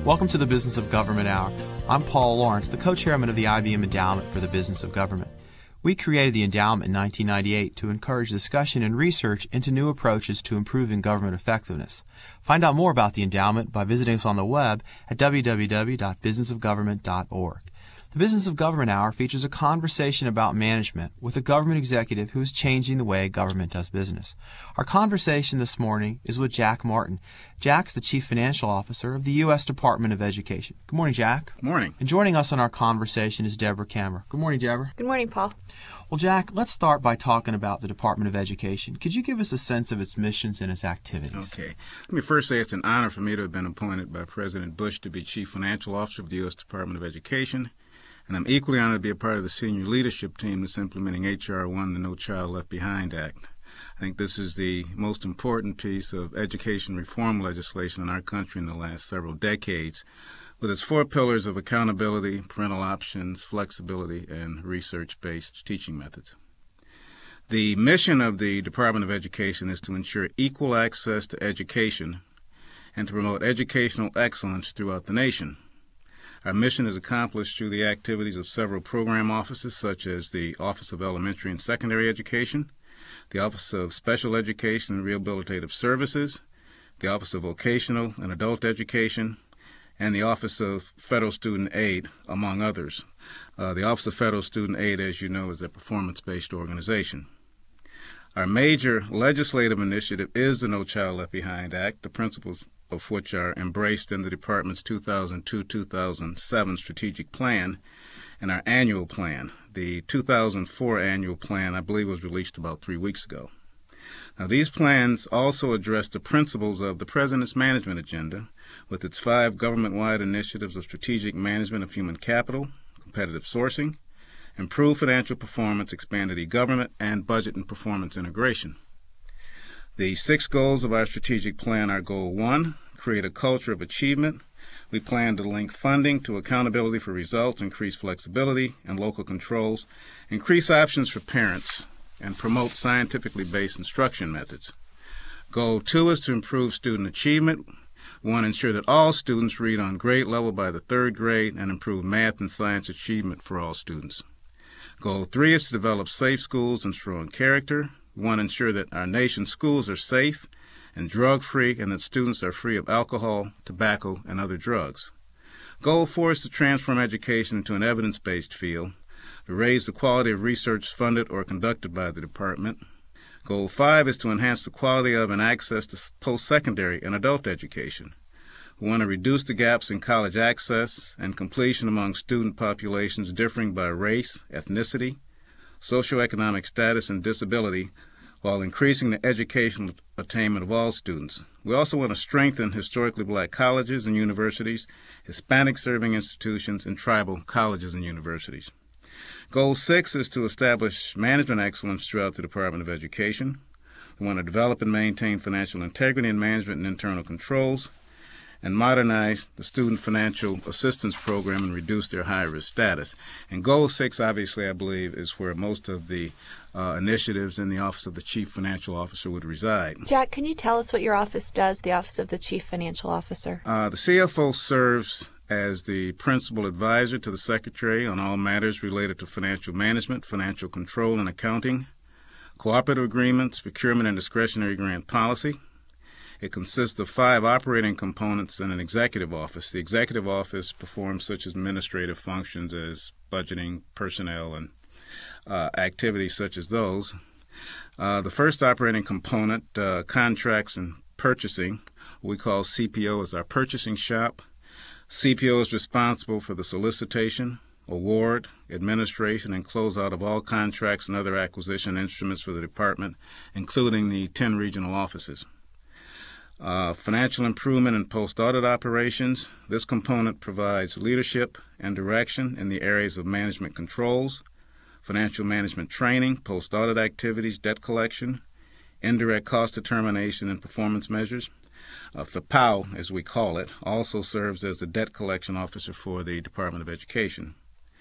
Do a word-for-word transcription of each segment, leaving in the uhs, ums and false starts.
Welcome to the Business of Government Hour. I'm Paul Lawrence, the co-chairman of the I B M Endowment for the Business of Government. We created the endowment in nineteen ninety-eight to encourage discussion and research into new approaches to improving government effectiveness. Find out more about the endowment by visiting us on the web at w w w dot business of government dot org. The Business of Government Hour features a conversation about management with a government executive who is changing the way government does business. Our conversation this morning is with Jack Martin. Jack's the Chief Financial Officer of the U S Department of Education. Good morning, Jack. Good morning. And joining us on our conversation is Deborah Kammer. Good morning, Deborah. Good morning, Paul. Well, Jack, let's start by talking about the Department of Education. Could you give us a sense of its missions and its activities? Okay. Let me first say it's an honor for me to have been appointed by President Bush to be Chief Financial Officer of the U S Department of Education. And I'm equally honored to be a part of the senior leadership team that's implementing H R one, the No Child Left Behind Act. I think this is the most important piece of education reform legislation in our country in the last several decades, with its four pillars of accountability, parental options, flexibility, and research-based teaching methods. The mission of the Department of Education is to ensure equal access to education and to promote educational excellence throughout the nation. Our mission is accomplished through the activities of several program offices, such as the Office of Elementary and Secondary Education, the Office of Special Education and Rehabilitative Services, the Office of Vocational and Adult Education, and the Office of Federal Student Aid, among others. Uh, the Office of Federal Student Aid, as you know, is a performance-based organization. Our major legislative initiative is the No Child Left Behind Act, the principles of which are embraced in the Department's two thousand two to two thousand seven strategic plan and our annual plan. The two thousand four annual plan, I believe, was released about three weeks ago. Now, these plans also address the principles of the President's Management Agenda with its five government-wide initiatives of strategic management of human capital, competitive sourcing, improved financial performance, expanded e-government, and budget and performance integration. The six goals of our strategic plan are: Goal one, create a culture of achievement. We plan to link funding to accountability for results, increase flexibility and local controls, increase options for parents, and promote scientifically based instruction methods. Goal two is to improve student achievement. We want to ensure that all students read on grade level by the third grade and improve math and science achievement for all students. Goal three is to develop safe schools and strong character. We want to ensure that our nation's schools are safe and drug-free and that students are free of alcohol, tobacco, and other drugs. Goal four is to transform education into an evidence-based field, to raise the quality of research funded or conducted by the department. Goal five is to enhance the quality of and access to post-secondary and adult education. We want to reduce the gaps in college access and completion among student populations differing by race, ethnicity, socioeconomic status, and disability, while increasing the educational attainment of all students. We also want to strengthen historically black colleges and universities, Hispanic-serving institutions, and tribal colleges and universities. Goal six is to establish management excellence throughout the Department of Education. We want to develop and maintain financial integrity in management and internal controls, and modernize the Student Financial Assistance Program and reduce their high-risk status. And Goal six, obviously, I believe, is where most of the uh, initiatives in the Office of the Chief Financial Officer would reside. Jack, can you tell us what your office does, the Office of the Chief Financial Officer? Uh, the C F O serves as the principal advisor to the Secretary on all matters related to financial management, financial control and accounting, cooperative agreements, procurement and discretionary grant policy. It consists of five operating components and an executive office. The executive office performs such administrative functions as budgeting, personnel, and uh, activities such as those. Uh, the first operating component, uh, contracts and purchasing, we call C P O, is our purchasing shop. C P O is responsible for the solicitation, award, administration, and closeout of all contracts and other acquisition instruments for the department, including the ten regional offices. Uh, financial improvement and post-audit operations. This component provides leadership and direction in the areas of management controls, financial management training, post-audit activities, debt collection, indirect cost determination, and performance measures. Uh, F P A O, as we call it, also serves as the debt collection officer for the Department of Education.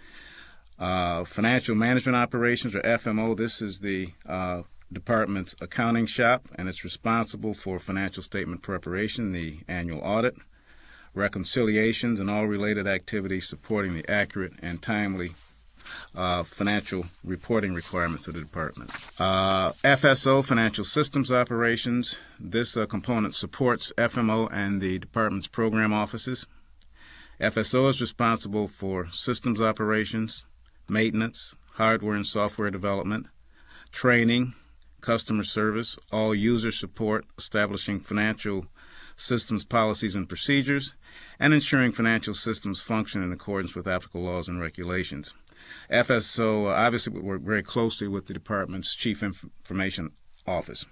Uh, financial management operations, or F M O, this is the uh, department's accounting shop, and it's responsible for financial statement preparation, the annual audit, reconciliations, and all related activities supporting the accurate and timely uh, financial reporting requirements of the department. Uh, F S O, Financial Systems Operations. This uh, component supports F M O and the department's program offices. F S O is responsible for systems operations, maintenance, hardware and software development, training, customer service, all user support, establishing financial systems policies and procedures, and ensuring financial systems function in accordance with applicable laws and regulations. F S O uh, obviously would work very closely with the department's Chief Information Office.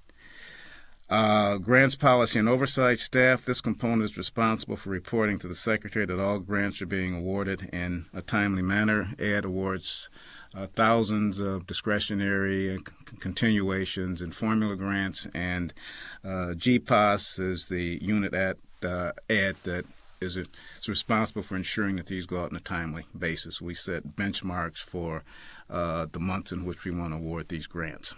Uh, grants Policy and Oversight Staff. This component is responsible for reporting to the Secretary that all grants are being awarded in a timely manner. A D awards uh, thousands of discretionary uh, c- continuations and formula grants, and uh, G P O S is the unit at uh, A D that is, it, is responsible for ensuring that these go out on a timely basis. We set benchmarks for uh, the months in which we want to award these grants.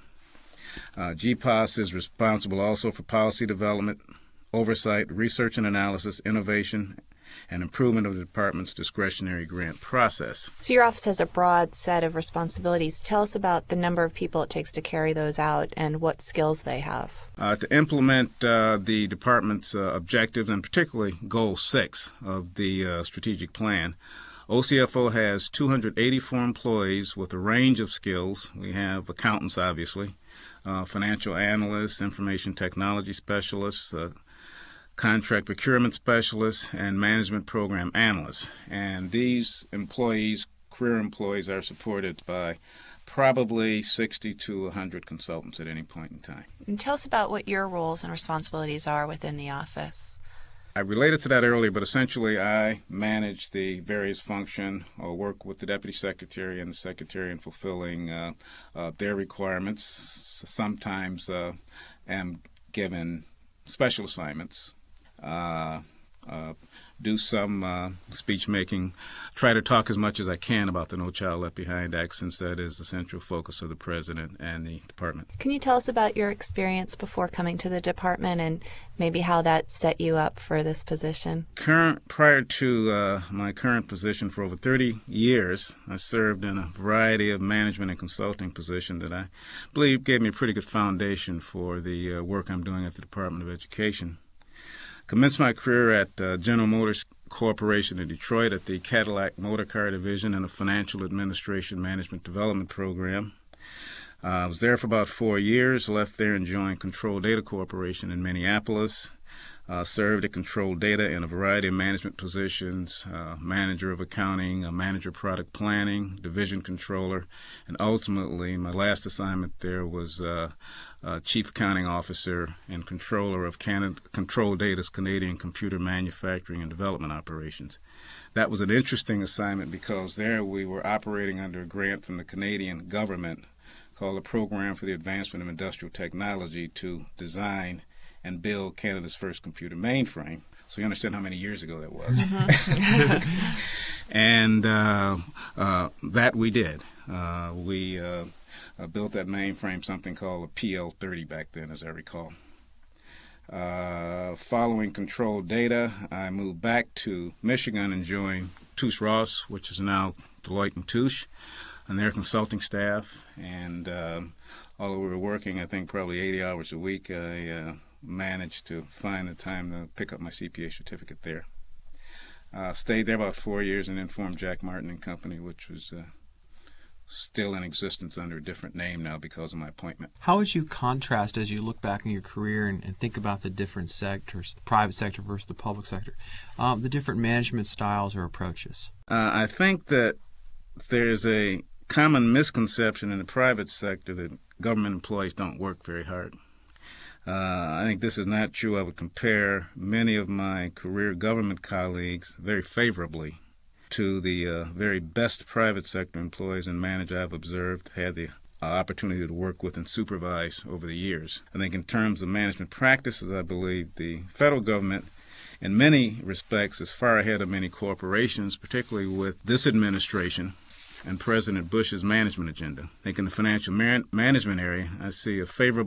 Uh, G P O S is responsible also for policy development, oversight, research and analysis, innovation, and improvement of the department's discretionary grant process. So your office has a broad set of responsibilities. Tell us about the number of people it takes to carry those out and what skills they have. Uh, to implement uh, the department's uh, objectives, and particularly Goal six of the uh, strategic plan, O C F O has two hundred eighty-four employees with a range of skills. We have accountants, obviously, uh, financial analysts, information technology specialists, uh, contract procurement specialists, and management program analysts. And these employees, career employees, are supported by probably sixty to one hundred consultants at any point in time. And tell us about what your roles and responsibilities are within the office. I related to that earlier, but essentially I manage the various function or work with the Deputy Secretary and the Secretary in fulfilling uh, uh, their requirements. Sometimes uh, am given special assignments, uh, uh, do some uh, speech making, try to talk as much as I can about the No Child Left Behind Act, since that is the central focus of the President and the department. Can you tell us about your experience before coming to the department and maybe how that set you up for this position? Current, prior to uh, my current position for over thirty years, I served in a variety of management and consulting positions that I believe gave me a pretty good foundation for the uh, work I'm doing at the Department of Education. Commenced my career at uh, General Motors Corporation in Detroit at the Cadillac Motor Car Division in a Financial Administration Management Development Program. Uh, I was there for about four years, left there and joined Control Data Corporation in Minneapolis. Uh, served at Control Data in a variety of management positions, uh, manager of accounting, uh, manager of product planning, division controller, and ultimately my last assignment there was uh, uh, chief accounting officer and controller of Canada, Control Data's Canadian computer manufacturing and development operations. That was an interesting assignment because there we were operating under a grant from the Canadian government called the Program for the Advancement of Industrial Technology to design and build Canada's first computer mainframe. So you understand how many years ago that was. Mm-hmm. and uh, uh, that we did. Uh, we uh, uh, built that mainframe, something called a P L thirty back then, as I recall. Uh, following Control Data, I moved back to Michigan and joined Touche Ross, which is now Deloitte and Touche, and their consulting staff. And uh, although we were working, I think, probably eighty hours a week, I uh, managed to find the time to pick up my C P A certificate there. Uh, stayed there about four years and then formed Jack Martin and Company, which was uh, still in existence under a different name now because of my appointment. How would you contrast as you look back in your career and, and think about the different sectors, the private sector versus the public sector, um, the different management styles or approaches? Uh, I think that there's a common misconception in the private sector that government employees don't work very hard. Uh, I think this is not true. I would compare many of my career government colleagues very favorably to the uh, very best private sector employees and managers I've observed, had the uh, opportunity to work with and supervise over the years. I think in terms of management practices, I believe the federal government in many respects is far ahead of many corporations, particularly with this administration and President Bush's management agenda. I think in the financial man- management area, I see a favorable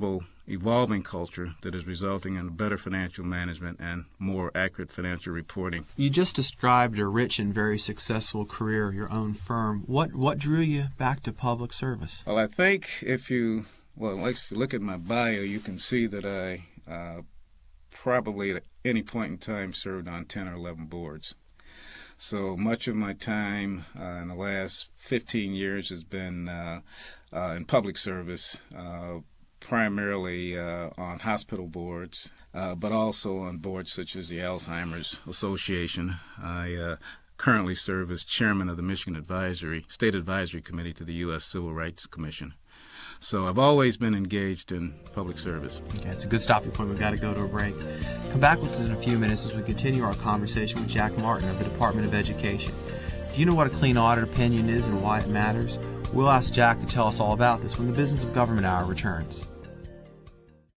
evolving culture that is resulting in better financial management and more accurate financial reporting. You just described a rich and very successful career, your own firm. What what drew you back to public service? Well, I think if you, well, if you look at my bio, you can see that I uh, probably at any point in time served on ten or eleven boards. So much of my time uh, in the last fifteen years has been uh, uh, in public service, uh, primarily uh, on hospital boards, uh, but also on boards such as the Alzheimer's Association. I uh, currently serve as chairman of the Michigan Advisory, State Advisory Committee to the U S Civil Rights Commission. So I've always been engaged in public service. Okay, it's a good stopping point. We've got to go to a break. Come back with us in a few minutes as we continue our conversation with Jack Martin of the Department of Education. Do you know what a clean audit opinion is and why it matters? We'll ask Jack to tell us all about this when the Business of Government Hour returns.